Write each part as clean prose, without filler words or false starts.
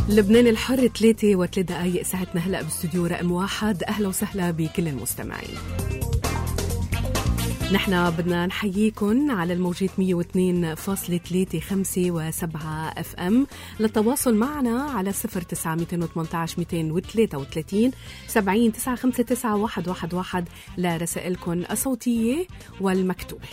لبنان الحر 3:03 ساعتنا هلأ باستوديو رقم 1. أهلا وسهلا بكل المستمعين. نحن بدنا نحييكم على الموجات 102.3 5 و7 FM. للتواصل معنا على 0918 233 70 959 111 لرسائلكم الصوتية والمكتوبة.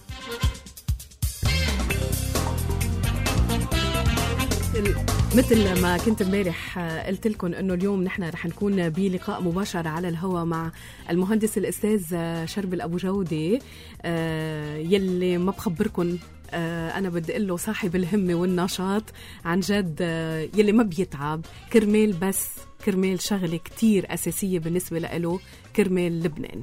مثل ما كنت امبارح قلت لكم انه اليوم نحن رح نكون بلقاء مباشر على الهواء مع المهندس الاستاذ شربل ابو جودة، يلي ما بخبركم انا بدي اقول له صاحب الهمه والنشاط عن جد، يلي ما بيتعب كرمال شغله كتير اساسيه بالنسبه له، كرمال لبنان.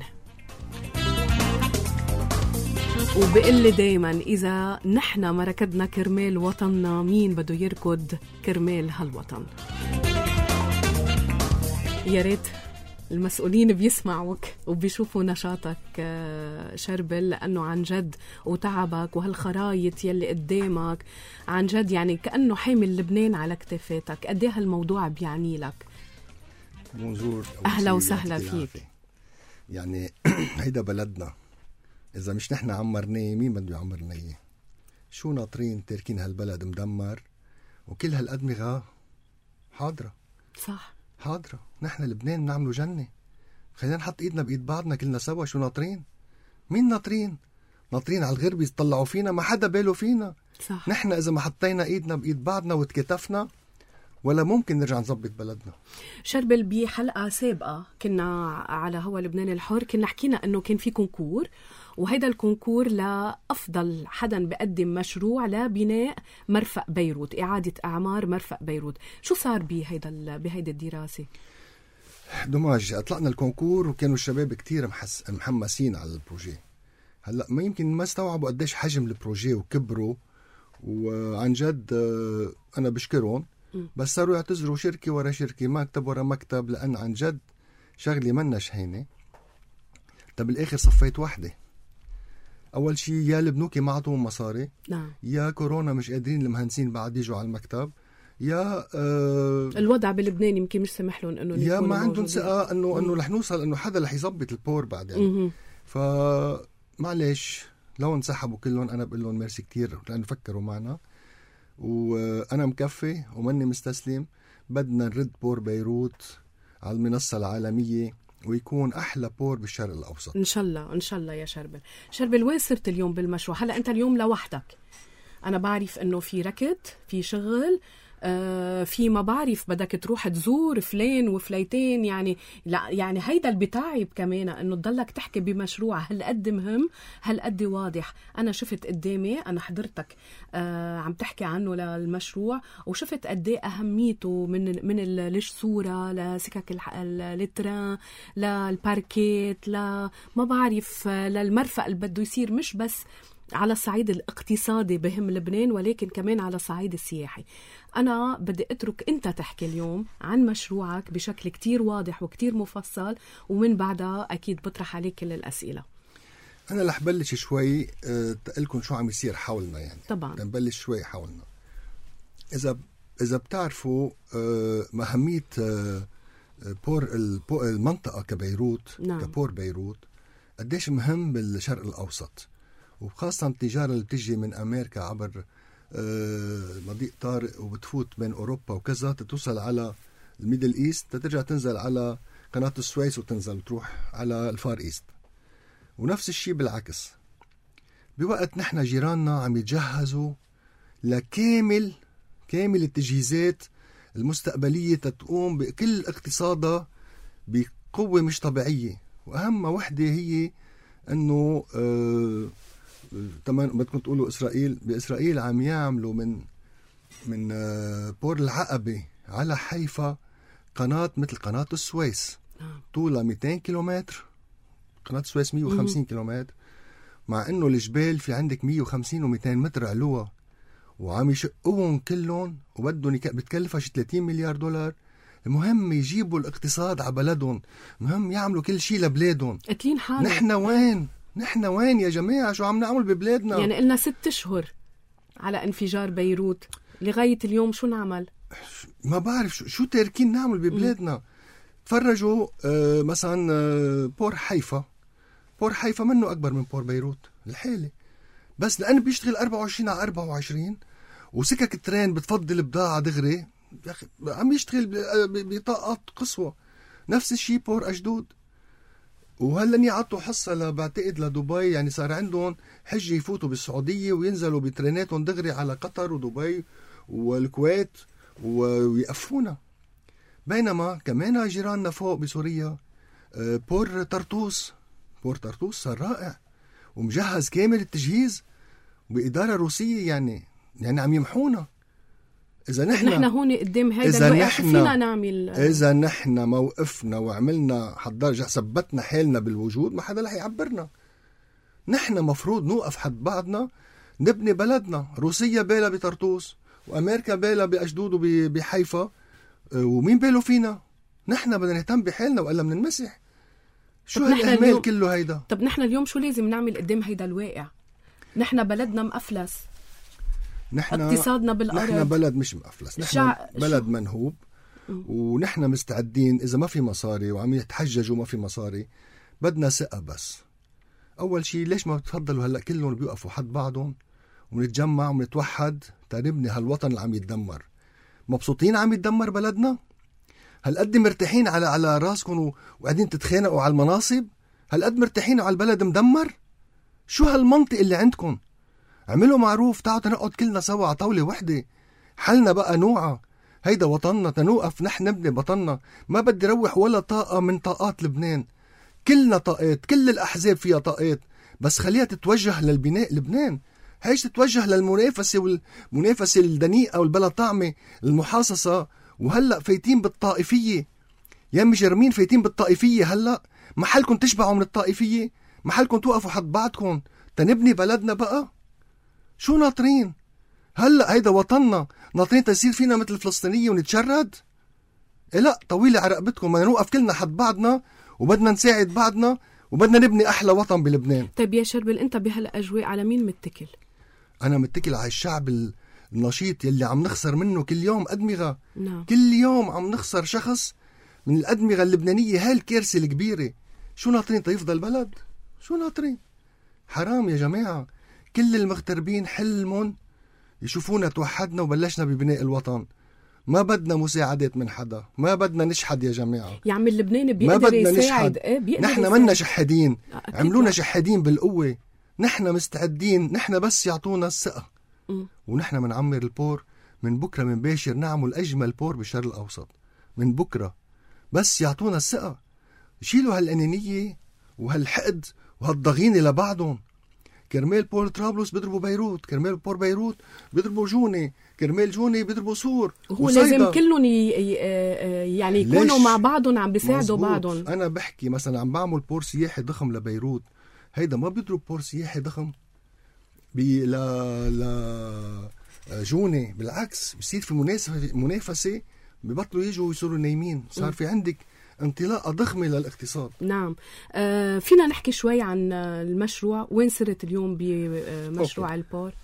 وبقول لي دايما إذا نحن ما ركضنا كرمال وطننا، مين بده يركض كرمال هالوطن؟ يا ريت المسؤولين بيسمعوك وبيشوفوا نشاطك شربل، لأنه عن جد وتعبك وهالخرايط يلي قدامك عن جد يعني كأنه حامل لبنان على كتافاتك. قد ايه هالموضوع بيعني لك؟ بونجور، أهلا وسهلا فيك. يعني هيدا بلدنا، إذا مش نحن عمرناه مين بده يعمرنا إياه؟ شو ناطرين تاركين هالبلد مدمر وكل هالأدمغة حاضرة؟ صح، حاضرة. نحن لبنان نعمله جنة، خلينا نحط إيدنا بإيد بعضنا كلنا سوا. شو ناطرين؟ مين ناطرين؟ ناطرين على الغرب يطلعوا فينا؟ ما حدا باله فينا. صح. نحن إذا ما حطينا إيدنا بإيد بعضنا وتكتفنا ولا ممكن نرجع نظبط بلدنا. شربل بحلقة سابقة كنا على هوا لبنان الحر كنا حكينا أنه كان في كونكور، وهيدا الكونكور لأفضل حدا بقدم مشروع لبناء مرفأ بيروت، إعادة أعمار مرفأ بيروت. شو صار بهيدا الدراسة؟ دماج أطلقنا الكونكور وكانوا الشباب كتير محمسين على البروجي. هلأ ما يمكن ما استوعبوا قديش حجم البروجي وكبروا، وعن جد أنا بشكرهم، بس صاروا يعتذروا شركة ورا شركة، مكتب ورا مكتب، لأن عن جد شغلي منا شهينة. طب بالآخر صفيت وحدة. أول شيء يا البنوكي ما عطوهم مصاري، يا كورونا مش قادرين المهندسين بعد يجوا على المكتب، يا الوضع بلبنان يمكن مش سمح لهم انه يا ما عندهم ثقة انه رح نوصل انه حدا رح يظبط البور بعد يعني. فمعلش لو انسحبوا كلهم انا بقول لهم ميرسي كتير لانه فكروا معنا، وانا مكفي وماني مستسلم. بدنا نرد بور بيروت على المنصة العالمية ويكون أحلى بور بالشرق الأوسط إن شاء الله. إن شاء الله يا شربل. وين صرت اليوم بالمشروع؟ هلأ أنت اليوم لوحدك، أنا بعرف أنه في ركض، في شغل، في ما بعرف بدك تروح تزور فلان وفليتين، يعني لا يعني هيدا اللي بتعب كمان انه تضلك تحكي بمشروع هالقد مهم هالقد واضح. انا شفت قدامي، انا حضرتك عم تحكي عنه للمشروع، وشفت قد ايه اهميته من الصوره لسكك التران للباركيت ما بعرف للمرفأ اللي بده يصير، مش بس على الصعيد الاقتصادي بهم لبنان ولكن كمان على الصعيد السياحي. أنا بدي أترك أنت تحكي اليوم عن مشروعك بشكل كتير واضح وكتير مفصل، ومن بعدها أكيد بطرح عليك كل الأسئلة. أنا رح بلش شوي تقلكم شو عم يصير حولنا، يعني طبعا نبلش شوي حولنا. إذا بتعرفوا أهمية المنطقة كبيروت، نعم. كبور بيروت قديش مهم بالشرق الأوسط، وخاصة التجارة اللي بتجي من أمريكا عبر مضيق طارق وبتفوت بين أوروبا وكذا تتوصل على الميدل إيست، تترجع تنزل على قناة السويس وتنزل تروح على الفار إيست. ونفس الشيء بالعكس، بوقت نحن جيراننا عم يتجهزوا لكامل التجهيزات المستقبلية تتقوم بكل اقتصادها بقوة مش طبيعية، وأهم وحدة هي أنه تمام بدكم تقولوا بإسرائيل عم يعملوا من بور العقبة على حيفا قناة مثل قناة السويس، طولها 200 كيلومتر، قناة السويس 150 كيلومتر، مع انه الجبال في عندك 150 و200 متر علوها، وعم يشقوهم كلهم وبدهم بتكلفها شي 30 مليار دولار. المهم يجيبوا الاقتصاد على بلدهم، المهم يعملوا كل شيء لبلادهم. قتلين حالهم. نحن وين يا جماعة؟ شو عم نعمل ببلادنا؟ يعني قلنا 6 أشهر على انفجار بيروت، لغاية اليوم شو نعمل؟ ما بعرف شو تاركين نعمل ببلادنا. تفرجوا مثلا بور حيفا منه أكبر من بور بيروت الحالي، بس لأنه بيشتغل 24 على 24 وسكك الترين بتفضل بضاعة دغري، يا أخي عم يشتغل بطاقات قصوى. نفس الشيء بور أجدود، وهلني عطوا حصة بعتقد لدبي، يعني صار عندهم حجة يفوتوا بالسعودية وينزلوا بتريناتهم دغري على قطر ودبي والكويت ويقفونا. بينما كمان جيراننا فوق بسوريا بور طرطوس صار رائع ومجهز كامل التجهيز بإدارة روسية، يعني عم يمحونا. إذا نحن هون قدام هيدا الوقت فينا نعمل، إذا نحن موقفنا وعملنا حضر ثبتنا حالنا بالوجود، ما حدا رح يعبرنا. نحن مفروض نوقف حد بعضنا، نبني بلدنا. روسيا بالها بطرطوس وأمريكا بالها بأجدود وبحيفا، ومين باله فينا؟ نحن بدنا نهتم بحالنا وإلا مننمسح. شو هالإهمال كله هيدا؟ طب نحن اليوم شو لازم نعمل قدام هيدا الواقع؟ نحن بلدنا مقفلس، نحن اقتصادنا بالأرض، نحن بلد مش مقفلس، نحن بلد منهوب. ونحن مستعدين إذا ما في مصاري وعم يتحججوا ما في مصاري، بدنا ثقة بس. أول شيء ليش ما بتفضلوا هلأ كلهم بيوقفوا حد بعضهم ونتجمع ونتوحد تنبني هالوطن اللي عم يتدمر؟ مبسوطين عم يتدمر بلدنا؟ هل قد مرتاحين على راسكم وقاعدين تتخانقوا على المناصب؟ هل قد مرتاحين على البلد مدمر؟ شو هالمنطق اللي عندكم؟ عملوا معروف، تعالوا نقعد كلنا سوا على طاولة وحدة. حلنا بقى نوعا، هيدا وطننا، تنوقف نحن نبني بطننا. ما بدي روح ولا طاقة من طاقات لبنان، كلنا طاقات، كل الأحزاب فيها طاقات، بس خليها تتوجه للبناء لبنان، هيش تتوجه للمنافسة والمنافسة الدنيئة والبلا طعمة المحاصصة. وهلأ فايتين بالطائفية يا مجرمين، فايتين بالطائفية. هلأ محلكم تشبعوا من الطائفية، محلكم توقفوا حد بعضكم تنبني بلدنا بقى. شو ناطرين؟ هلأ هيدا وطننا، ناطرين تصير فينا مثل الفلسطينية ونتشرد؟ إيه لا، طويلة على رقبتكم. بدنا نوقف كلنا حد بعضنا وبدنا نساعد بعضنا وبدنا نبني أحلى وطن بلبنان. طيب يا شربل، أنت بهالأجواء على مين متكل؟ أنا متكل على الشعب النشيط يلي عم نخسر منه كل يوم أدمغة. نعم. كل يوم عم نخسر شخص من الأدمغة اللبنانية. هالكارثة الكبيرة. شو ناطرين تيفضل البلد؟ شو ناطرين؟ حرام يا جماعة. كل المغتربين حلمهم يشوفونا توحدنا وبلشنا ببناء الوطن. ما بدنا مساعدات من حدا، ما بدنا نشحد يا جماعة. يا عم اللبناني بيقدر يساعد. نحن منا شحادين، عملونا شحادين بالقوة. نحن مستعدين، نحن بس يعطونا الثقة. ونحن منعمر البور من بكرة، من باشر نعمل أجمل بور بالشرق الأوسط من بكرة، بس يعطونا الثقة. يشيلوا هالأنانية وهالحقد وهالضغينة لبعضهم. كرمال بور طرابلس بيضربوا بيروت، كرمال بور بيروت بيضربوا جوني، كرمال جوني بيضربوا سور. هو لازم كلهم يعني يكونوا مع بعضهم عم بيساعدوا بعضهم. أنا بحكي مثلا عم بعمل بور سياحي ضخم لبيروت، هيدا ما بيضرب بور سياحي ضخم جوني، بالعكس بيصير في منافسة، ببطلوا يجوا ويصيروا نايمين. صار في عندك انطلاقة ضخمة للاقتصاد. نعم. فينا نحكي شوي عن المشروع، وين صرت اليوم بمشروع البور؟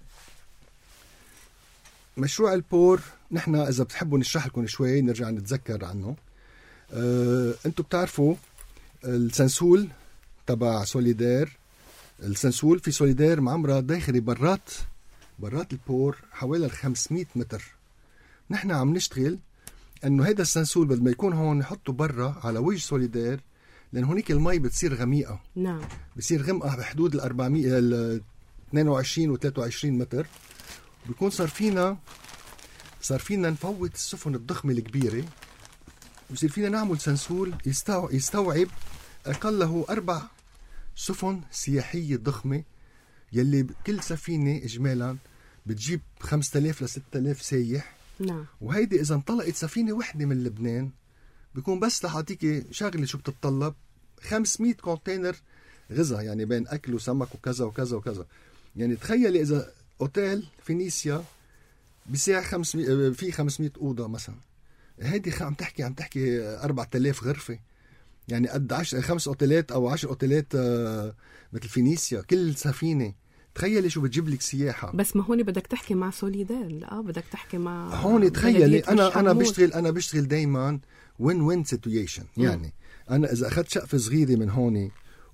مشروع البور نحن إذا بتحبوا نشرح لكم شوي نرجع نتذكر عنه. أنتوا بتعرفوا السنسول تبع سوليدير، السنسول في سوليدير معمرة داخلي برات البور حوالي 500 متر. نحن عم نشتغل انه هيدا السنسول بدل ما يكون هون نحطه برا على وجه سوليدير، لان هونيك المي بتصير غميقة. نعم. بتصير غمقة بحدود 22 و 23 متر. بيكون صار فينا نفوت السفن الضخمة الكبيرة، بصير فينا نعمل سنسول يستوعب أقله 4 سفن سياحية ضخمة، يلي كل سفينة إجمالا بتجيب 5000 ل 6000 سايح. نعم. وهيدي إذا انطلقت سفينة وحدة من لبنان بيكون بس لحاتيكي شغلة شو بتتطلب 500 كونتينر غذاء، يعني بين أكل وسمك وكذا وكذا وكذا. يعني تخيلي إذا أوتيل فينيسيا بساع 500 أوضة مثلا، هيدي عم تحكي 4000 غرفة، يعني قد 5 أوتيلات أو 10 أوتيلات مثل فينيسيا. كل سفينة تخيلي شو بتجيب لك سياحة. بس ما هون بدك تحكي مع سوليدار، لا بدك تحكي مع هون تخيلي أنا بشتغل دايما win-win situation. يعني أنا إذا أخذت شقفة صغيرة من هون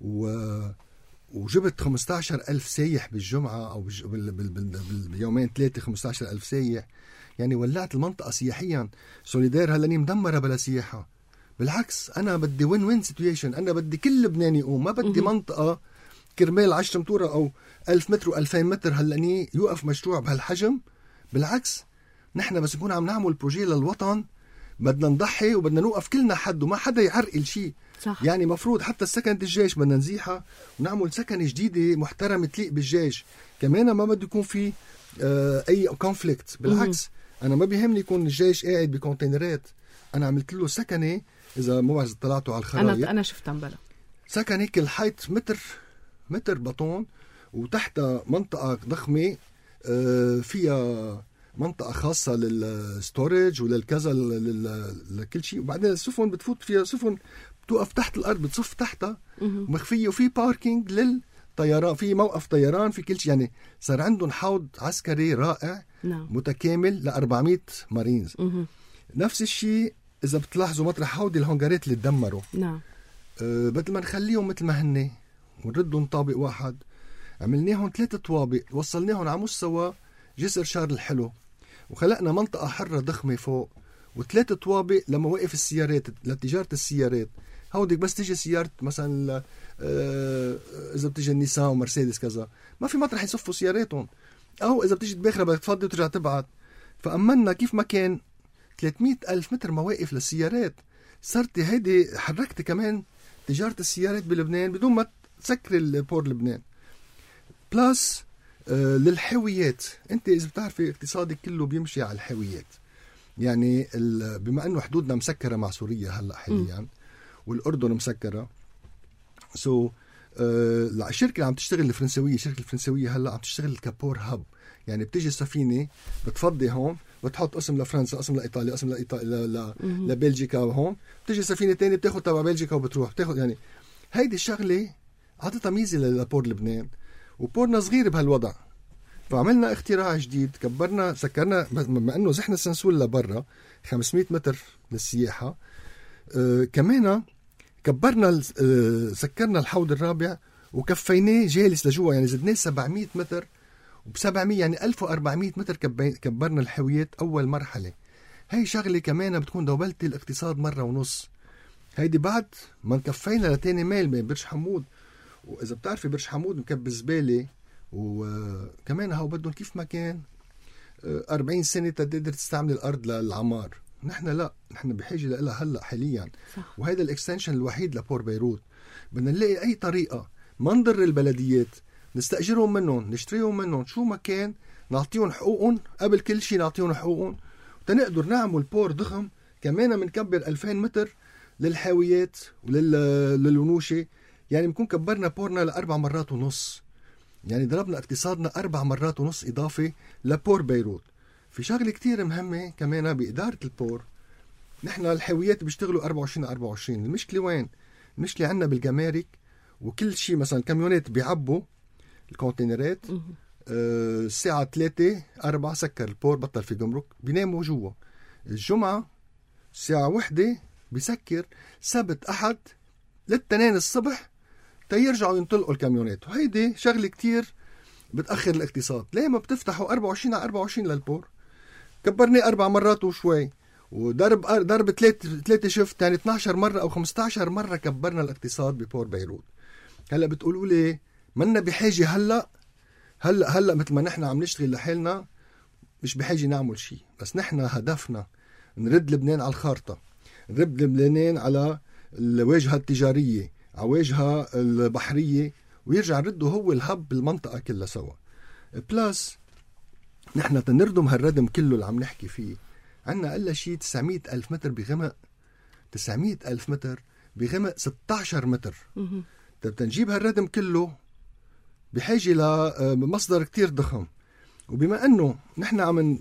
وجبت 15,000 سايح بالجمعة أو باليومين 3 15,000 سايح، يعني ولعت المنطقة سياحيا. سوليدار هلأني مدمرة بلا سياحة. بالعكس أنا بدي win-win situation. أنا بدي كل لبنان يقوم، ما بدي منطقة كرمال 10 متورة أو 1000 متر و2000 متر هلأني يوقف مشروع بهالحجم. بالعكس نحن بس نكون عم نعمل بروجي للوطن بدنا نضحي وبدنا نوقف كلنا حد وما حدا يعرقل شيء. يعني مفروض حتى السكنة الجيش بدنا نزيحها ونعمل سكنة جديدة محترمة تليق بالجيش كمان. ما بده يكون في أي كونفليكت. بالعكس أنا ما بيهمني يكون الجيش قاعد بكونتينرات. أنا عملت له سكنة، إذا مو بعرف طلعتوا على الخرائط، أنا شفتها مبلا سكنة كل حيط متر بطون، وتحتها منطقة ضخمة فيها منطقة خاصة للستورج وللكذا لكل شيء. وبعدين السفن بتفوت فيها، سفن بتوقف تحت الأرض بتصف تحتها مخفية، وفي باركينج للطيران، في موقف طيران، في كل شيء. يعني صار عندهم حوض عسكري رائع متكامل ل400 مارينز. نفس الشيء إذا بتلاحظوا مطرح حوض الهنغارات اللي تدمروا، بدل ما نخليهم مثل ما هن ونردهم طابق واحد، عملناهم 3 طوابق، وصلناهم على مستوى جسر شارل الحلو، وخلقنا منطقة حرة ضخمة فوق، و3 طوابق لمواقف السيارات لتجارة السيارات. هوديك بس تيجي سيارة مثلا إذا بتيجي النيسان ومرسيدس كذا، ما في مطرح يصفوا سياراتهم، أو إذا بتيجي تباخرة بدك تفضي وترجع تبعت. فأمنا كيف ما كان 300,000 متر مواقف للسيارات. صرت هيدي حركت كمان تجارة السيارات بلبنان بدون ما تسكر البور لبنان. بلاس للحاويات. انت اذا بتعرفي اقتصادك كله بيمشي على الحاويات. يعني بما انه حدودنا مسكرة مع سوريا هلا حاليا والاردن مسكرة، الشركة اللي عم تشتغل الفرنسوية، الشركة الفرنسوية هلا عم تشتغل كبور هاب. يعني بتيجي السفينة بتفضي هون، بتحط اسم لفرنسا، اسم لإيطاليا، اسم لبلجيكا، وهون بتيجي سفينة تانية بتاخد تبع بلجيكا وبتروح بتاخد. يعني هيدي الشغلة عطتها ميزة لبور لبنان، وبورنا صغير بهالوضع. فعملنا اختراع جديد، كبرنا سكرنا، بما انه زحنا السنسول لبرا 500 متر للسياحة، كمان كبرنا سكرنا الحوض الرابع وكفيناه جالس لجوا. يعني زدناه 700 متر، وب700 يعني 1400 متر كبرنا الحاويات أول مرحلة. هاي شغلة كمان بتكون دوبلت الاقتصاد 1.5 مرة. هيدي بعد ما نكفينا لتاني ميل بين برج حمود. وإذا بتعرفي برج حمود مكب زبالة، وكمان هاو بدهم كيف ما كان 40 سنة تقدر تستعمل الأرض للعمار. نحن لا، نحن بحاجة لها هلأ حاليا. وهذا الاكستنشن الوحيد لبور بيروت. بدنا نلاقي أي طريقة ما نضر البلديات، نستأجرهم منهم، نشتريهم منهم، شو ما كان نعطيهم حقوقهم. قبل كل شيء نعطيهم حقوقهم تنقدر نعمل بور ضخم. كمان منكبر 2000 متر للحاويات وللونوشة. يعني بنكون كبرنا بورنا ل4.5 مرات. يعني ضربنا اقتصادنا 4.5 مرات إضافة لبور بيروت. في شغلة كتير مهمة كمان بإدارة البور. نحن الحاويات بيشتغلوا 24/24. المشكلة وين؟ المشكلة عنا بالجمارك وكل شيء. مثلا كاميونات بيعبوا الكونتينرات الساعة 3-4 سكر البور، بطل في جمرك، بيناموا جوا. الجمعة الساعة 1 بيسكر، سبت أحد للتنين الصبح تيرجعوا ينطلقوا الكاميونات. وهيدي شغلة كتير بتأخر الاقتصاد. ليه ما بتفتحوا 24/24 للبور؟ كبرني 4 مرات وشوي، وضرب 3 شفت، يعني 12 مرة أو 15 مرة كبرنا الاقتصاد ببور بيروت. هلأ بتقولوا لي منا بحاجة هلأ مثل ما نحن عم نشتغل لحالنا مش بحاجة نعمل شيء. بس نحن هدفنا نرد لبنان على الخارطة، نرد لبنان على الواجهة التجارية، على واجهة البحرية، ويرجع نرده هو الهب بالمنطقة كلها سوا. بلاس نحن تنردم هالردم كله اللي عم نحكي فيه. عنا أقل شيء 900,000 متر بغمق، 900,000 متر بغمق 16 متر. طب تنجيب هالردم كله بحاجة لمصدر كتير ضخم. وبما أنه نحن عم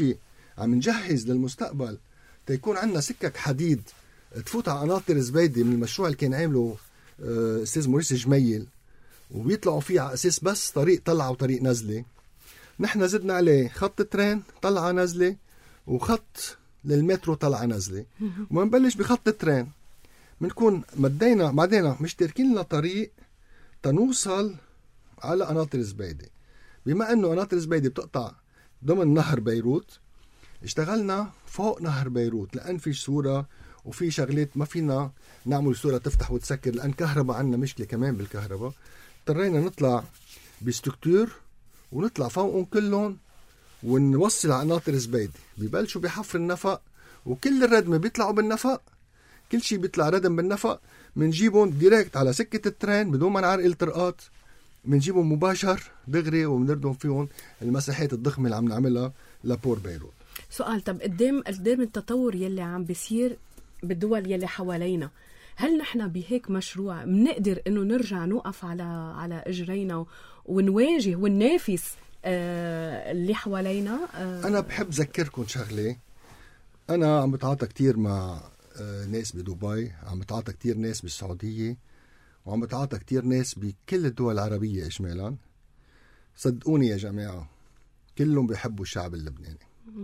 نجهز للمستقبل تيكون عنا سكك حديد تفوت على قناطر زبيدة من المشروع اللي كان عامله أستاذ موريس جميل وبيطلعوا فيه على أساس بس طريق طلعة وطريق نزلة. نحن زدنا عليه خط ترين طلعة نزلة وخط للمترو طلعة نزلة. وما نبلش بخط الترين بنكون مدينا بعدين مشتركين لنا طريق تنوصل على قناطر زبيدة. بما انه قناطر زبيدة بتقطع ضمن نهر بيروت، اشتغلنا فوق نهر بيروت لأن في صورة وفي شغلات ما فينا نعمل صورة تفتح وتسكر لأن كهرباء عنا مشكلة كمان بالكهرباء. اضطرينا نطلع بستكتور ونطلع فوقهم كلهم ونوصل على قناطر زبيدة. ببلشوا بحفر النفق وكل الردم بيطلعوا بالنفق، كل شيء بيطلع ردم بالنفق، منجيبهم ديريكت على سكة الترين بدون ما نعرقل طرقات، منجيبهم مباشر دغري ومنردهم فيهم المساحات الضخمة اللي عم نعملها لبور بيروت. سؤال، طب قدام التطور يلي عم بيصير بالدول يلي حوالينا، هل نحن بهيك مشروع منقدر انه نرجع نوقف على اجرينا ونواجه وننافس اللي حوالينا؟ انا بحب ذكركم شغله، انا عم بتعاطى كتير مع ناس بدبي، عم بتعاطى كتير ناس بالسعوديه، وعم بتعاطى كتير ناس بكل الدول العربيه اجمالا. صدقوني يا جماعه كلهم بيحبوا الشعب اللبناني.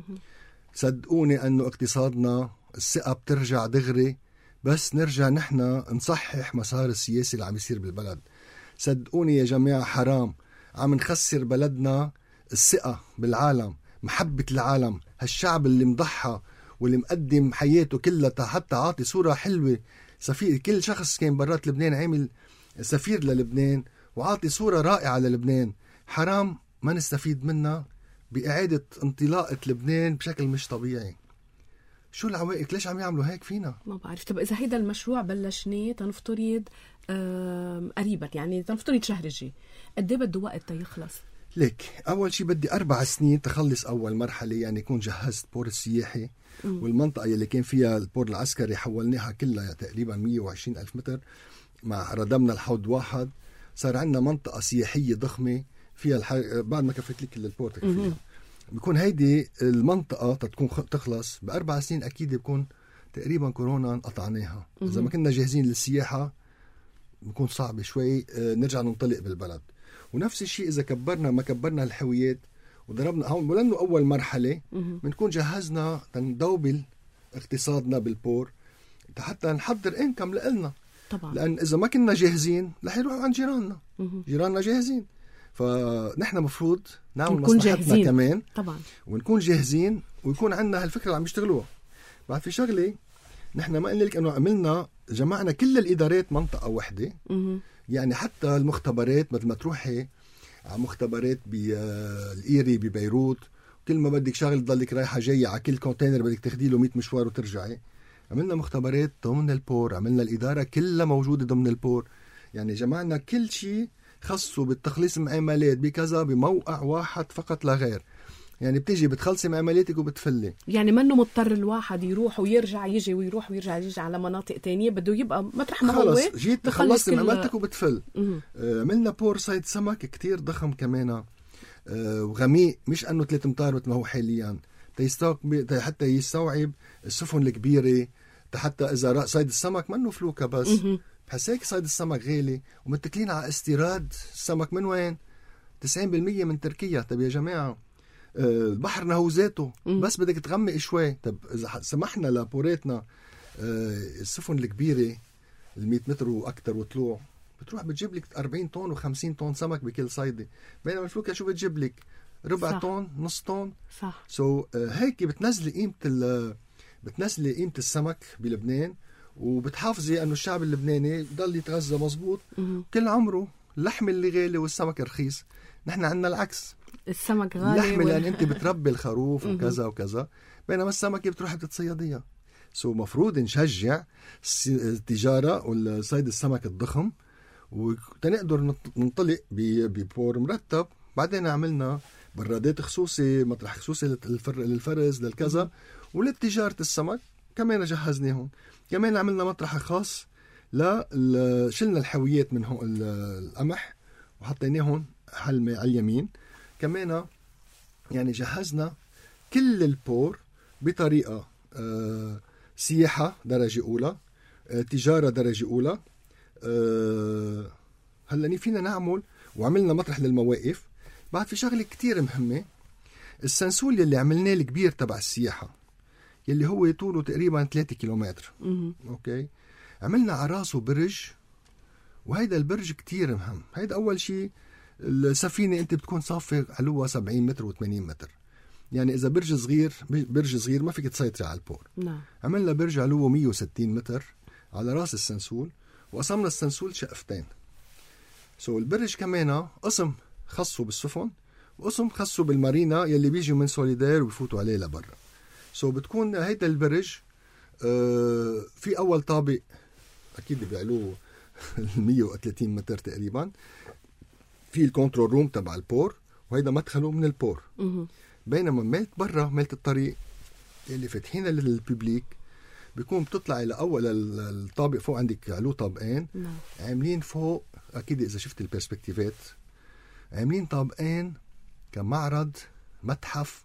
صدقوني انه اقتصادنا الثقه بترجع دغري بس نرجع نحن نصحح مسار السياسي اللي عم يصير بالبلد. صدقوني يا جماعه حرام عم نخسر بلدنا الثقه بالعالم، محبه العالم، هالشعب اللي مضحى واللي مقدم حياته كلها حتى عاطي صوره حلوه. سفير كل شخص كان برات لبنان عامل سفير للبنان وعاطي صوره رائعه للبنان. حرام ما نستفيد منها بإعادة انطلاقة لبنان بشكل مش طبيعي. شو العوائق؟ ليش عم يعملوا هيك فينا؟ ما بعرف. طب إذا هيدا المشروع بلشناه تنفترض قريبا، يعني تنفترض شهر الجاي، قد ايه بده وقت تيخلص؟ ليك أول شيء بدي 4 سنين تخلص أول مرحلة، يعني يكون جهزت بور السياحي والمنطقة اللي كان فيها البور العسكري حولناها كلها تقريبا 120,000 متر، مع ردمنا الحوض واحد صار عندنا منطقة سياحية ضخمة فيها بعد ما كفت لك البورت فيها. بيكون هيدي المنطقة تكون تخلص ب4 سنين أكيد بيكون تقريبا كورونا قطعناها. إذا ما كنا جاهزين للسياحة بيكون صعب شوي نرجع ننطلق بالبلد. ونفس الشيء إذا ما كبرنا الحويات وضربنا هون، ولأنه أول مرحلة بنكون جهزنا تندوبل اقتصادنا بالبور حتى نحضر إنكم لإلنا طبعا. لأن إذا ما كنا جاهزين رح يروحوا عن جيراننا جاهزين. فنحن مفروض نعمل مصلحتنا كمان طبعا، ونكون جاهزين ويكون عندنا هالفكرة اللي عم يشتغلوها. بعد في شغلة نحن ما قلنا لك انه عملنا جمعنا كل الإدارات منطقة واحدة. يعني حتى المختبرات مثل ما تروحي على مختبرات بالإيري ببيروت، كل ما بدك شغل تضلك رايحة جاية على كل كونتينر بدك تاخدي له 100 مشوار وترجعي. عملنا مختبرات ضمن البور، عملنا الإدارة كلها موجودة ضمن البور. يعني جمعنا كل شيء خصوا بالتخليص معاملات بكذا بموقع واحد فقط لا غير. يعني بتيجي بتخلصي معاملاتك وبتفلي، يعني منه مضطر الواحد يروح ويرجع يجي ويروح ويرجع يجي على مناطق تانية، بده يبقى مطرح ما هو خلص جيت خلصت معاملتك وبتفل. عملنا بور صيد سمك كتير ضخم كمان وغميق، مش انه 3 امتار مثل ما هو حاليا، حتى يستوعب السفن الكبيرة، حتى اذا صيد السمك منه فلوكة بس. بحس هيك صيد السمك غالي ومتكلين على استيراد السمك من وين؟ 90% من تركيا. طب يا جماعة البحر نهوزاته بس بدك تغمق شوي. طب إذا سمحنا لبوراتنا السفن الكبيرة 100 متر وأكتر وطلوع بتروح بتجيب لك 40 طن و50 طن سمك بكل صيدة، بينما الفلوكة شو بتجيب لك؟ ربع طن، نص طن. صح. هيك بتنزلي قيمة السمك بلبنان، وبتحافظي انه الشعب اللبناني ضل يتغذى مزبوط كل عمره. اللحم اللي غالي والسمك رخيص. نحن عندنا العكس، السمك غالي اللحم لان انت بتربي الخروف وكذا وكذا، بينما السمكة بتروح بتصيديها. مفروض نشجع التجارة والصيد السمك الضخم وتنقدر ننطلق ببور مرتب. بعدين عملنا برادات خصوصي، مطرح خصوصي للفرز للكذا وللتجارة السمك كمان جهزناهم. كمان عملنا مطرح خاص شلنا الحاويات من القمح وحطيناهم حلمة على اليمين. كمان يعني جهزنا كل البور بطريقة سياحة درجة أولى، تجارة درجة أولى، هلا فينا نعمل، وعملنا مطرح للمواقف. بعد في شغله كتير مهمه، السنسول يلي عملناه الكبير تبع السياحه يلي هو طوله تقريبا 3 كيلومتر. اوكي، عملنا على راسه برج، وهيدا البرج كتير مهم. هيدا اول شيء، السفينه انت بتكون صافه علوها 70 متر و80 متر، يعني اذا برج صغير ما فيك تسيطري على البور. نعم. عملنا برج علوه 160 متر على راس السنسول، وقسمنا السنسول شقفتين. البرج كمان قسم خصه بالسفن، وقسم خصه بالمارينا يلي بيجوا من سوليدير ويفوتوا عليه لبرا. بتكون هيدا البرج في اول طابق اكيد بيعلوه 130 متر تقريبا، في الكنترول روم تبع البور، وهيدا مدخله من البور. بينما ملت برا، ملت الطريق اللي فاتحينها للببليك، بيكون بتطلع الى اول الطابق فوق، عندك علوه طابقين عاملين فوق، اكيد اذا شفت البرسبكتيفات، عاملين طابقين كمعرض متحف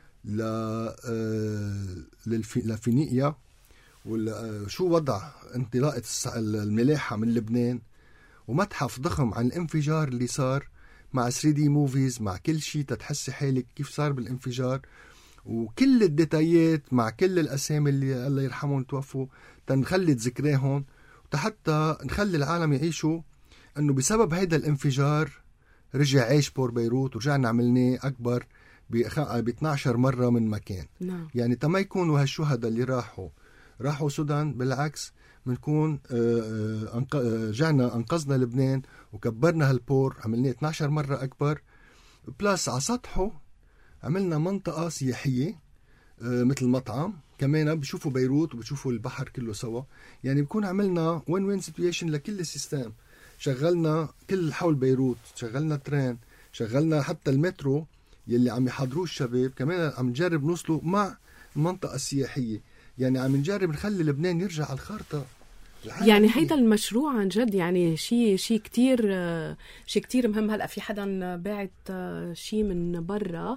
لفينيقيا، وشو وضع انطلاقة الملاحة من لبنان، ومتحف ضخم عن الانفجار اللي صار مع 3D موفيز، مع كل شيء تتحسي حالك كيف صار بالانفجار، وكل الديتايات مع كل الأسامي اللي الله يرحمهم توفوا، تنخلي ذكراهم، وحتى نخلي العالم يعيشوا أنه بسبب هيدا الانفجار رجع عيش بور بيروت، ورجعنا عملناه أكبر ب 12 مرة من مكان. يعني تما يكونوا هالشهداء اللي راحوا سودان، بالعكس منكون رجعنا أنقذنا لبنان وكبرنا هالبور، عملناه 12 مرة أكبر. بلاس على سطحه عملنا منطقة سياحية مثل مطعم كمان، بيشوفوا بيروت وبيشوفوا البحر كله سوا. يعني بكون عملنا وين سيتويشن لكل السيستم. شغلنا كل حول بيروت، شغلنا ترين، شغلنا حتى المترو يلي عم يحضروه الشباب، كمان عم نجرب نوصله مع المنطقة السياحية. يعني عم نجرب نخلي لبنان يرجع على الخارطة. يعني هيدا المشروع عن جد يعني شيء كتير مهم. هلأ في حدا باعت شيء من برا،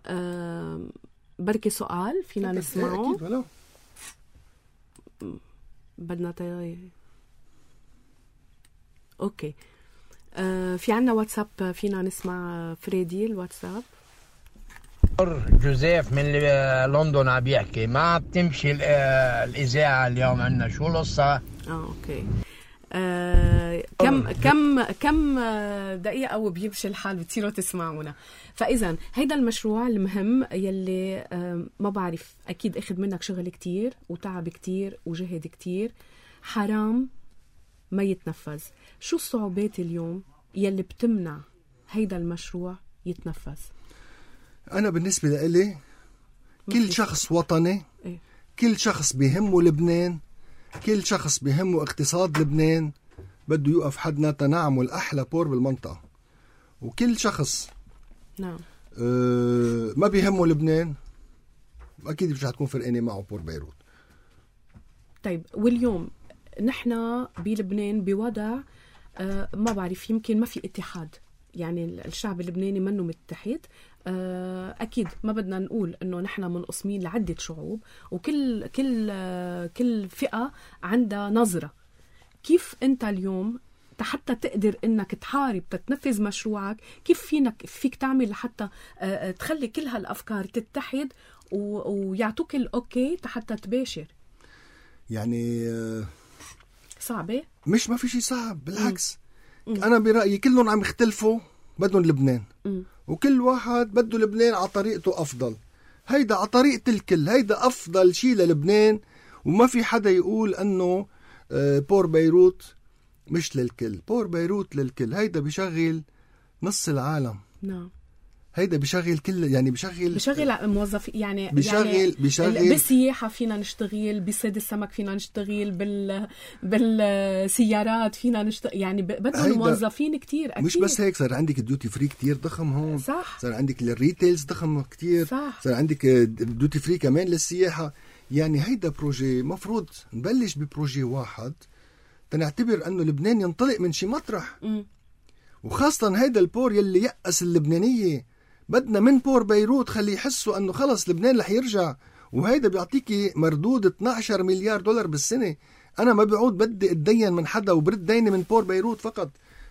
بركي سؤال فينا نسمعه؟ أكيد ولا بدنا اوكي. في عنا واتساب، فينا نسمع فريدي الواتساب. جوزيف من لندن عم يحكي، ما بتمشي الإذاعة اليوم عندنا، شو القصة؟ اوكي. كم دقيقة وبيمشي الحال بتصيروا تسمعونا. فإذا هيدا المشروع المهم يلي ما بعرف أكيد أخذ منك شغل كتير وتعب كتير وجهد كتير، حرام ما يتنفذ. شو الصعوبات اليوم يلي بتمنع هيدا المشروع يتنفذ؟ أنا بالنسبة لإلي كل شخص وطني، كل شخص بيهمه لبنان، كل شخص بيهمه اقتصاد لبنان بده يوقف حدنا تنعمل أحلى بور بالمنطقة. وكل شخص ما بيهمه لبنان أكيد مش هتكون فرقانة معه بور بيروت. طيب، واليوم نحن بلبنان بوضع ما بعرف، يمكن ما في اتحاد، يعني الشعب اللبناني منه متحد. أكيد ما بدنا نقول إنه نحن منقسمين لعدة شعوب، وكل كل فئة عندها نظرة. كيف أنت اليوم حتى تقدر إنك تحارب تتنفذ مشروعك، كيف فيك تعمل لحتى تخلي كل هالأفكار تتحد ويعطوك الأوكي حتى تباشر؟ يعني صعبة؟ مش ما في شيء صعب، بالعكس. أنا برأيي كلهم عم يختلفوا، بدهم لبنان، وكل واحد بده لبنان على طريقته أفضل. هيدا على طريقة الكل، هيدا أفضل شيء للبنان، وما في حدا يقول أنه بور بيروت مش للكل. بور بيروت للكل، هيدا بيشغل نص العالم. نعم. هيدا بشغل كل، يعني بشغل موظفين، يعني بشغل بالسياحة فينا نشتغل، بصيد السمك فينا نشتغل، بالسيارات فينا نشتغل، يعني بدهم موظفين كتير. أكيد. مش بس هيك، صار عندك الديوتي فري كتير ضخم هون. صح. صار عندك الريتيلز ضخم كتير. صح. صار عندك الديوتي فري كمان للسياحة. يعني هيدا بروجي مفروض نبلش ببروجي واحد تنعتبر أنه لبنان ينطلق من شي مطرح. وخاصة هيدا البور يلي يأس اللبنانية، بدنا من بور بيروت خلي يحسوا أنه خلص لبنان رح يرجع. وهيدا بيعطيكي مردود 12 مليار دولار بالسنة. أنا ما بعود بدي أتدين من حدا وبرد ديني من بور بيروت فقط،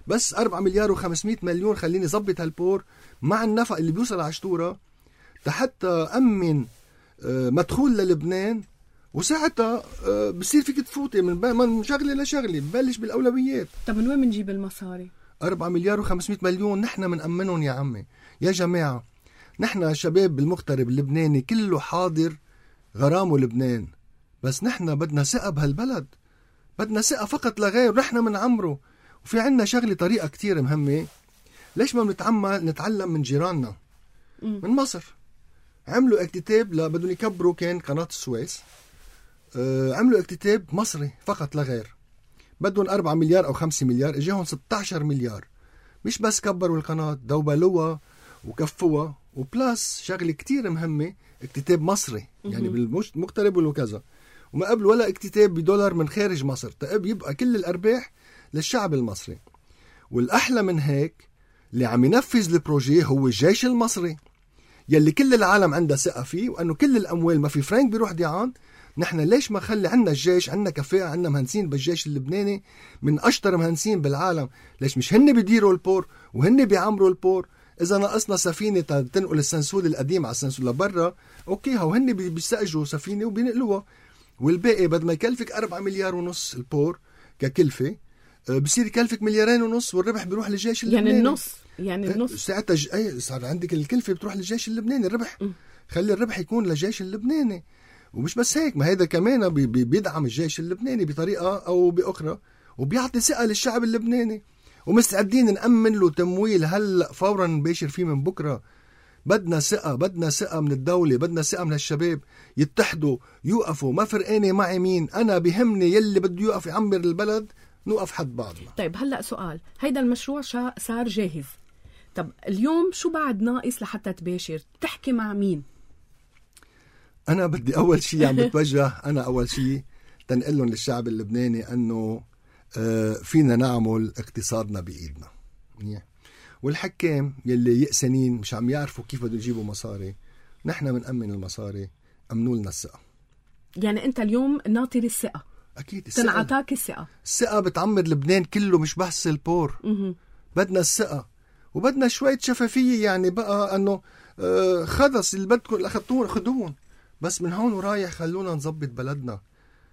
بس 4 مليار و500 مليون خليني ضبط هالبور مع النفق اللي بيوصل على عشتورة حتى أمن مدخول للبنان، وساعتها بصير فيك تفوتي من شغلة لشغلة، ببلش بالأولويات. طب من وين بنجيب المصاري؟ 4 مليار و500 مليون نحن منأمنهم يا عمي. يا جماعة نحن الشباب بالمغترب اللبناني كله حاضر غرامه لبنان، بس نحن بدنا ثقة بهالبلد، بدنا ثقة فقط لغير، نحن من عمره. وفي عنا شغلة طريقة كتير مهمة، ليش ما نتعلم من جيراننا؟ من مصر عملوا اكتتاب بدهم يكبروا كان قناة السويس، عملوا اكتتاب مصري فقط لغير، بدهم 4 مليار أو 5 مليار، اجاهم 16 مليار. مش بس كبروا القناة، دوبلوها وكفوها، وبلاس شغلة كتير مهمة، اكتتاب مصري يعني بالمغترب وكذا، وما قبلوا ولا اكتتاب بدولار من خارج مصر، يبقى كل الأرباح للشعب المصري. والأحلى من هيك اللي عم ينفذ البروجي هو الجيش المصري يلي كل العالم عندها ثقة فيه، وأنه كل الأموال ما في فرنك بيروح ضيعان. نحن ليش ما خلي عنا الجيش، عنا كفاءة، عنا مهندسين بالجيش اللبناني من أشطر مهندسين بالعالم، ليش مش هن بيديروا البور وهن بيعمروا البور؟ إذا ناقصنا سفينة تنقل السنسول القديم على السنسول لبرا، أوكي، هن بيستأجروا سفينة وبينقلوها، والباقي بدل ما يكلفك 4 مليار ونص البور ككلفة، بصير يكلفك 2.5 مليار، والربح بيروح للجيش اللبناني. يعني النص ساعتها صار عندك الكلفة بتروح للجيش اللبناني، الربح خلي الربح يكون للجيش اللبناني. ومش بس هيك، ما هيدا كمان بيدعم الجيش اللبناني بطريقة أو بأخرى، وبيعطي ثقة للشعب اللبناني، ومستعدين نأمن له تمويل هلأ فورا نباشر فيه من بكرة. بدنا ثقة من الدولة، بدنا ثقة من الشباب يتحدوا يوقفوا، ما فرقاني معي مين، أنا بهمني يلي بده يوقف يعمر البلد، نوقف حد بعضنا. طيب هلأ سؤال، هيدا المشروع صار جاهز، طب اليوم شو بعد ناقص لحتى تباشر؟ تحكي مع مين؟ أنا بدي أول شيء عم بتوجه، أنا أول شيء تنقلهم للشعب اللبناني أنه فينا نعمل اقتصادنا بإيدنا، والحكام يلي يأسنين مش عم يعرفوا كيف بدهم يجيبوا مصاري، نحن منأمن المصاري، أمنوا لنا الثقة. يعني أنت اليوم ناطر الثقة؟ أكيد تنعطاك الثقة بتعمر لبنان كله، مش بس البور. بدنا الثقة وبدنا شوية شفافية، يعني بقى أنه خلص اللي بدكم اللي أخذتوه خدوهم، بس من هون ورايح خلونا نظبط بلدنا،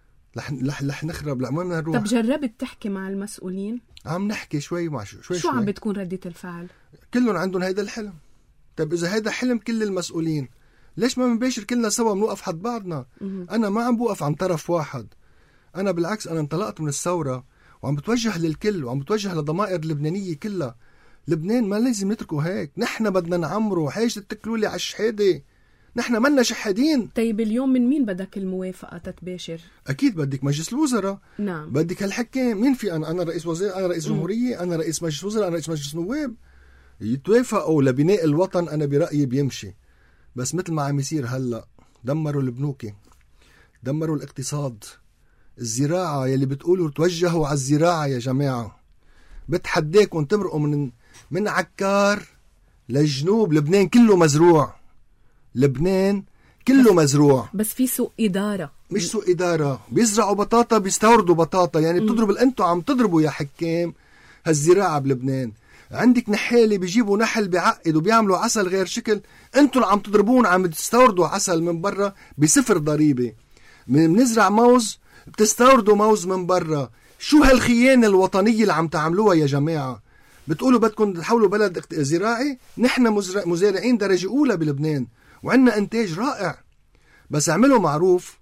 رح نخرب لأمام نروح. طب جربت تحكي مع المسؤولين؟ عم نحكي شوي مع شوي. شو عم بتكون ردة الفعل؟ كلهم عندهم هيدا الحلم. طب إذا هيدا حلم كل المسؤولين، ليش ما منباشر كلنا سوا بنوقف حد بعضنا؟ أنا ما عم بوقف عن طرف واحد، أنا بالعكس أنا انطلقت من الثورة وعم بتوجه للكل، وعم بتوجه للضمائر اللبنانية كلها. لبنان ما لازم نتركه هيك، نحن بدنا نعمره. حيش تتكلوا لي على الشحادة، نحن منا شحادين. طيب اليوم من مين بدك الموافقة تتباشر؟ أكيد بدك مجلس الوزراء، نعم، بدك هالحكام. مين في أنا رئيس وزير، أنا رئيس جمهورية، أنا رئيس مجلس وزراء، أنا رئيس مجلس نواب، يتوافقوا لبناء الوطن. أنا برأيي بيمشي، بس مثل ما عم يصير هلأ، دمروا البنوكي، دمروا الاقتصاد، الزراعة يلي بتقولوا توجهوا على الزراعة. يا جماعة بتحديكم تمرقوا من عكار للجنوب. لبنان كله مزروع، لبنان كله مزروع، بس في سوء إدارة. مش سوء إدارة، بيزرعوا بطاطا بيستوردوا بطاطا، يعني بتضرب انتوا عم تضربوا يا حكام هالزراعة بلبنان. عندك نحالة بيجيبوا نحل بيعقدوا بيعملوا عسل غير شكل، انتوا عم تضربون، عم تستوردوا عسل من برا بصفر ضريبة. بنزرع موز بتستوردوا موز من برا. شو هالخيانة الوطنية اللي عم تعملوها يا جماعة؟ بتقولوا بدكم تحولوا بلد زراعي؟ نحن مزارعين درجة أولى بلبنان وعندنا إنتاج رائع، بس اعملوا معروف،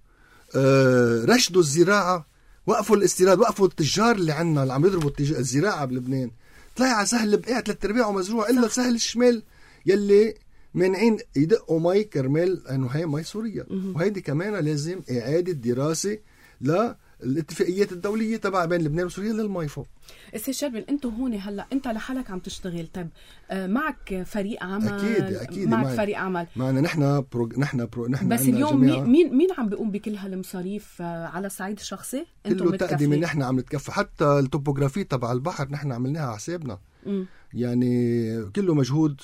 رشدوا الزراعة، وقفوا الاستيراد، وقفوا التجار اللي عنا اللي عم يضربوا الزراعة بلبنان. طلع على سهل البقاع 3/4 مزروع، إلا سهل الشمال يلي مانعين يدقوا مي كرمال انه هي مي سوريا. وهيدي كمان لازم اعاده دراسه للاتفاقيات الدوليه تبع بين لبنان وسوريا للمي فوق. استاذ شربل، انتوا هون هلا انت لحالك عم تشتغل، طيب معك فريق عمل؟ اكيد معك فريق عمل معنا نحن بس اليوم مين عم بيقوم بكل هالمصاريف على الصعيد الشخصي؟ انتم كله تقديم نحن عم نتكفى، حتى التوبوغرافي تبع البحر نحن عملناها على حسابنا. يعني كله مجهود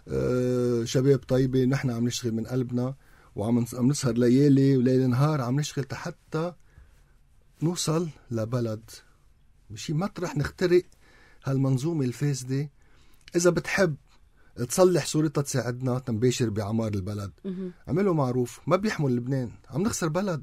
شباب طيبة، نحن عم نشتغل من قلبنا، وعم نسهر ليالي وليل نهار عم نشتغل حتى نوصل لبلد بشي مطرح نخترق هالمنظومة الفاسدة. إذا بتحب تصلح صورتها تساعدنا تنباشر بعمار البلد، عملوا معروف. ما بيحمل لبنان، عم نخسر بلد،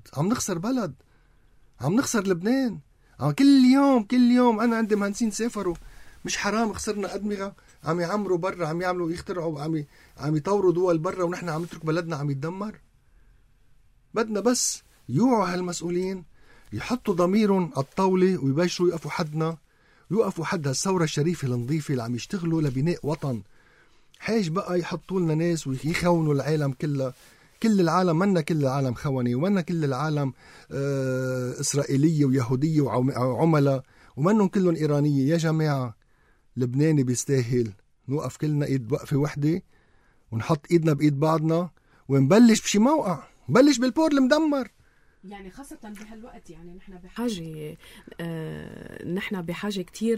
عم نخسر لبنان. كل يوم أنا عندي مهندسين سافروا، مش حرام خسرنا أدمغة عم يعمروا برا، عم يعملوا يخترعوا، عم يطوروا دول برا، ونحن عم نترك بلدنا عم يتدمر. بدنا بس يوعوا هالمسؤولين يحطوا ضميرهم على الطاولة ويباشروا يقفوا حدنا، يوقفوا حد هالثورة الشريفة النظيفة اللي عم يشتغلوا لبناء وطن. حاج بقى يحطوا لنا ناس ويخونوا العالم كلها. كل العالم منا، كل العالم خواني، ومنا كل العالم إسرائيلية ويهودية وعملاء، ومنهم كلهم إيرانية. يا جماعة لبناني بيستاهل نوقف كلنا إيد وقفة وحدة ونحط إيدنا بإيد بعضنا ونبلش بشي موقع، نبلش بالبور المدمر. يعني خاصة بهالوقت يعني نحن بحاجة كتير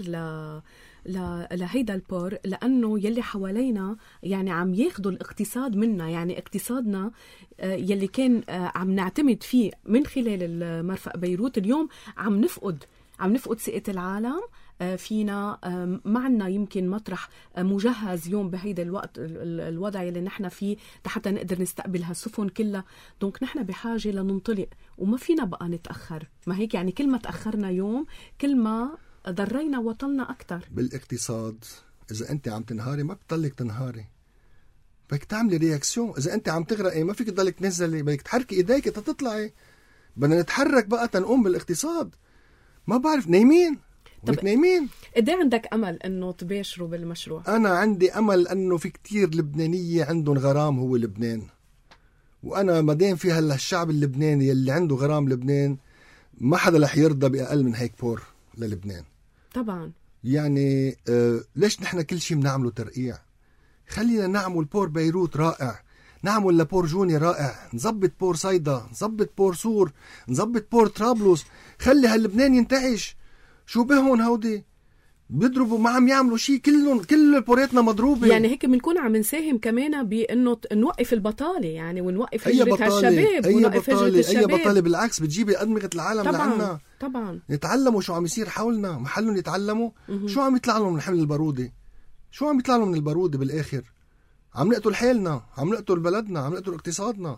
لهيدا البور، لأنه يلي حوالينا يعني عم ياخدوا الاقتصاد منا. يعني اقتصادنا يلي كان عم نعتمد فيه من خلال مرفأ بيروت، اليوم عم نفقد ثقة العالم فينا. معنا يمكن مطرح مجهز يوم بهيدا الوضع اللي نحن فيه حتى نقدر نستقبل هالسفن كلها. دونك نحن بحاجة لننطلق وما فينا بقى نتأخر. ما هيك يعني كل ما تأخرنا يوم كل ما ضرينا وطننا أكتر. بالاقتصاد إذا أنت عم تنهاري ما بتضلك تنهاري، بدك تعملي رياكسيون. إذا أنت عم تغرقي ما فيك تضلك تنزلي، بدك تحركي إيديك تطلعي. بدنا نتحرك بقى تنقوم بالاقتصاد. ما بعرف نايمين. نايمين. قد ايه عندك امل انه تباشروا بالمشروع؟ انا عندي امل انه في كتير لبنانيه عندهم غرام هو لبنان، وانا مدام في هالشعب اللبناني اللي عنده غرام لبنان ما حدا رح يرضى باقل من هيك بور للبنان. طبعا يعني ليش نحن كل شيء بنعمله ترقيع؟ خلينا نعمل بور بيروت رائع، نعمل لبور جوني رائع، نظبط بور صيدا، نظبط بور سور، نظبط بور طرابلس. خلي هاللبنان ينتعش. شو بهون هودي بيضربوا ما عم يعملوا شيء، كل بوريتنا مضروبة. يعني هيك بنكون عم نساهم كمان بأنه نوقف البطالة يعني، ونوقف هجرة هالشباب، ونوقف هجرة الشباب. أي بطالة بالعكس بتجيبي أدمغة العالم لعنا. طبعا يتعلموا شو عم يصير حولنا، محلهم يتعلموا. شو عم يطلع لهم من حمل البارودة؟ شو عم يطلع لهم من البارودة بالآخر؟ عم نقتل حالنا، عم نقتل بلدنا، عم نقتل اقتصادنا.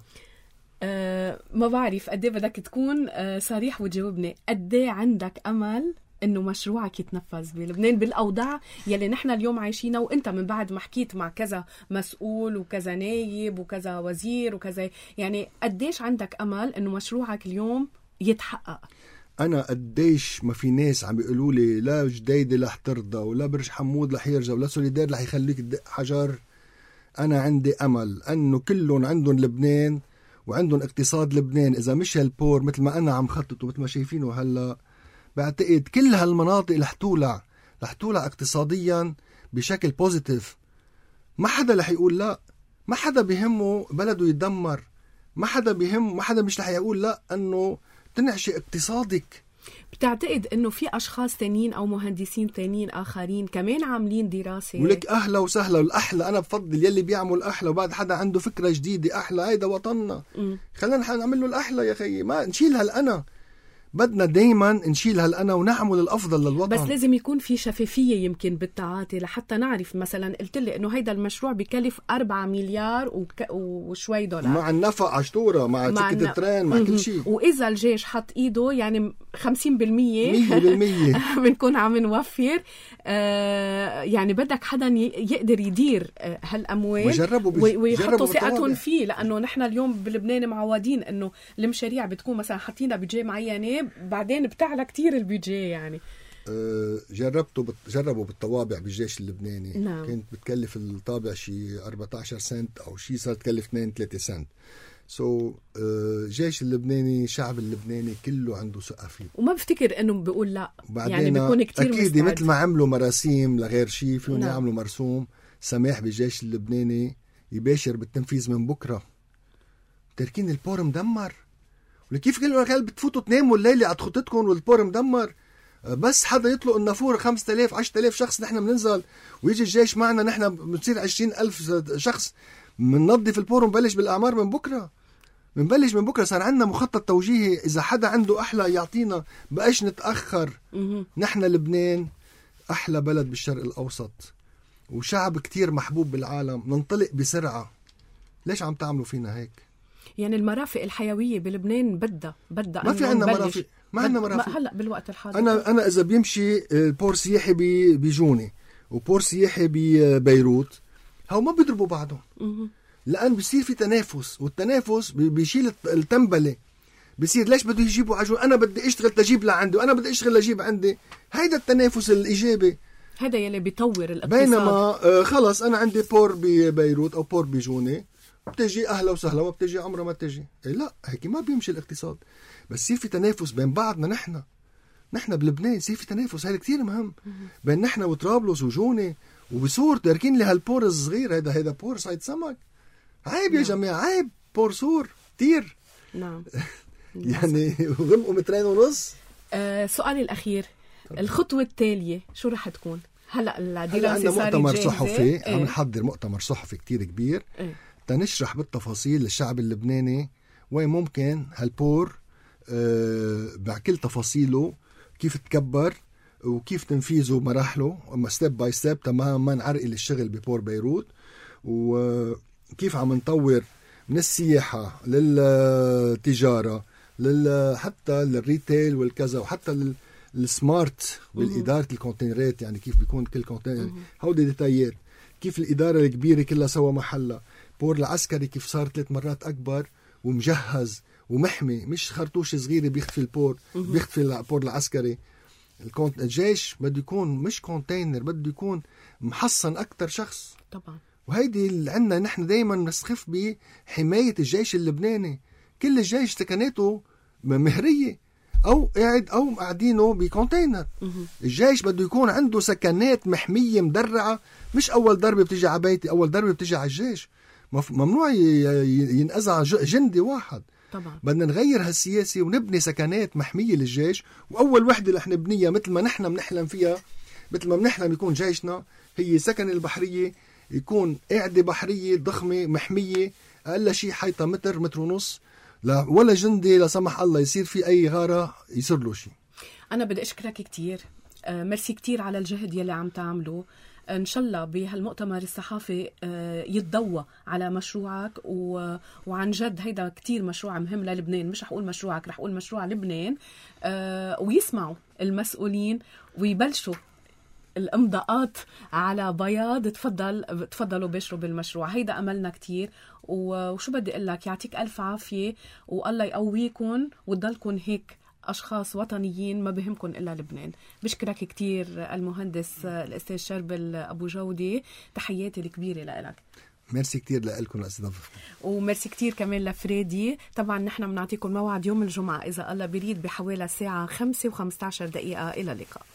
ما بعرف قد ايه بدك تكون صريح وتجاوبني. قد ايه عندك أمل انه مشروعك يتنفذ بلبنان بالاوضاع يلي نحن اليوم عايشينها؟ وانت من بعد ما حكيت مع كذا مسؤول وكذا نايب وكذا وزير وكذا، يعني قديش عندك امل انه مشروعك اليوم يتحقق؟ انا قديش ما في ناس عم بيقولوا لي لا جديدة رح ترضى، ولا برج حمود رح يرجع، ولا سوليدار رح يخليك تدق حجر. انا عندي امل انه كلهم عندهم لبنان وعندهم اقتصاد لبنان. اذا مش هالبور مثل ما انا عم خطط ومثل ما شايفينه هلا، بعتقد كل هالمناطق رح تولع اقتصاديا بشكل بوزيتيف. ما حدا رح يقول لا، ما حدا بيهمه بلده يتدمر، ما حدا مش رح يقول لا انه تنعشي اقتصادك. بتعتقد انه في اشخاص تانيين او مهندسين تانيين اخرين كمان عاملين دراسة؟ ولك اهلا وسهلا. والاحلى انا بفضل يلي بيعمل احلى، وبعد حدا عنده فكرة جديدة احلى. هيدا وطننا، خلينا نعمل له الاحلى يا خيي. ما نشيل هالأنا، بدنا دايما نشيل هالأنا ونعمل الأفضل للوطن. بس لازم يكون في شفافية يمكن بالتعاطي لحتى نعرف. مثلا قلت لي إنه هيدا المشروع بيكلف 4 مليار وشوي دولار مع النفق عشتورة، مع تكت الترين، مع كل شيء. وإذا الجيش حط إيده يعني 50% 100% بنكون عم نوفر. يعني بدك حدا يقدر يدير هالأموال ويحطوا ثقتهم فيه، لأنه نحن اليوم بلبنان معودين إنه المشاريع بتكون مثلا حاطينها بجي معينة بعدين بتعلى كتير البيجي. يعني جربوا بالطوابع بالجيش اللبناني. نعم. كانت بتكلف الطابع شي 14 سنت أو شي، صارت تكلف 2-3 سنت. الجيش اللبناني، الشعب اللبناني كله عنده ثقة فيه، وما بفتكر انه بيقول لا. يعني بيكون كتير اكيد مستعد. مثل ما عملوا مراسيم لغير شيء فيهم يعملوا مرسوم سماح بالجيش اللبناني يباشر بالتنفيذ من بكره. تركين البور مدمر، ولكيف كل بتفوتوا تناموا الليله على خطتكم والبور مدمر؟ بس حدا يطلق النافوره 5000 10000 شخص نحن بننزل، ويجي الجيش معنا نحن بنصير 20,000 شخص. مننظف البور ونبلش بالاعمار من بكره. صار عندنا مخطط توجيهي. اذا حدا عنده احلى يعطينا، بقاش نتاخر. نحن لبنان أحلى بلد بالشرق الأوسط وشعب كتير محبوب بالعالم، ننطلق بسرعة. ليش عم تعملوا فينا هيك؟ يعني المرافق الحيوية بلبنان بدها ما في عندنا مرافق، ما عندنا مرافق هلا بالوقت الحاضر. أنا إذا بيمشي بور سياحي بجوني وبور سياحي ببيروت، هاو ما بيضربوا بعضهم، لأن بيصير في تنافس، والتنافس بيشيل التنبلة. بيصير ليش بده يجيبوا عجون، أنا بدي أشتغل تجيب لعندي وأنا بدي أشتغل لجيب عندي. هيدا التنافس الإيجابي، هذا يلي بيطور الاقتصاد. بينما خلص أنا عندي بور ببيروت أو بور بجوني، بتجي أهلا وسهلا، ما بتجي عمرها ما تجي. لا، هيك ما بيمشي الاقتصاد. بس يصير في تنافس بين بعضنا، نحن بلبنان يصير في تنافس. هذا كتير مهم بين نحن وطرابلس وجوني وبسور. تاركين لي هالبور الصغير، هيدا بور صيد سمك. عيب يا جماعة، عيب. بور سور كتير. نعم. يعني غمقوا 2.5 متر. سؤالي الأخير، الخطوة التالية شو رح تكون؟ هلا الدراسة صارت مؤتمر جاهزة. صحفي، عم نحضر مؤتمر صحفي كتير كبير تنشرح بالتفاصيل للشعب اللبناني وين ممكن هالبور بكل تفاصيله، كيف تكبر وكيف تنفيذه مراحله ستيب باي ستيب، تمام ما نعرقل الشغل ببور بيروت، وكيف عم نطور من السياحة للتجارة حتى للريتيل والكذا، وحتى السمارت بالإدارة الكونتينرات. يعني كيف بيكون كل كونتينر، هودي ديتايات. كيف الإدارة الكبيرة كلها سوا محلها. بور العسكري كيف صار 3 مرات أكبر ومجهز ومحمي، مش خرطوش صغيرة بيختفي البور، بيختفي البور العسكري. الجيش بده يكون مش كونتينر، بده يكون محصن أكتر شخص طبعا. وهيدي اللي عندنا نحن دايما نستخف بحماية الجيش اللبناني. كل الجيش سكناته مهرية أو قاعد أو قاعدينه بكونتينر. الجيش بده يكون عنده سكنات محمية مدرعة، مش أول ضربة بتيجي على بيتي، أول ضربة بتيجي على الجيش. ممنوع ينأذى جندي واحد طبعا. بدنا نغير هالسياسة ونبني سكنات محمية للجيش. وأول وحدة رح نبنيها مثل ما نحن بنحلم فيها، مثل ما بنحلم يكون جيشنا، هي سكن البحرية، يكون قاعدة بحرية ضخمة محمية، أقل شيء حيطة 1.5 متر، لا ولا جندي لا سمح الله يصير في أي غارة يصير له شيء. أنا بدي أشكرك كتير، ميرسي كتير على الجهد يلي عم تعمله. إن شاء الله بهالمؤتمر الصحافي يتضوى على مشروعك، وعن جد هيدا كتير مشروع مهم للبنان. مش رح أقول مشروعك، رح أقول مشروع لبنان. ويسمعوا المسؤولين ويبلشوا الامضاءات على بياض. تفضلوا باشروا بالمشروع. هيدا أملنا كتير. وشو بدي أقول لك، يعطيك ألف عافية والله يقويكم وتضلكم هيك أشخاص وطنيين ما بهمكم إلا لبنان. بشكرك كتير المهندس الأستاذ شربل أبو جودي، تحياتي الكبيرة لك. ميرسي كتير لكم لاستضافتكم، وميرسي كتير كمان لفريدي. طبعا نحن بنعطيكم موعد يوم الجمعة إذا الله بريد بحوالي الساعة 5:15 إلى اللقاء.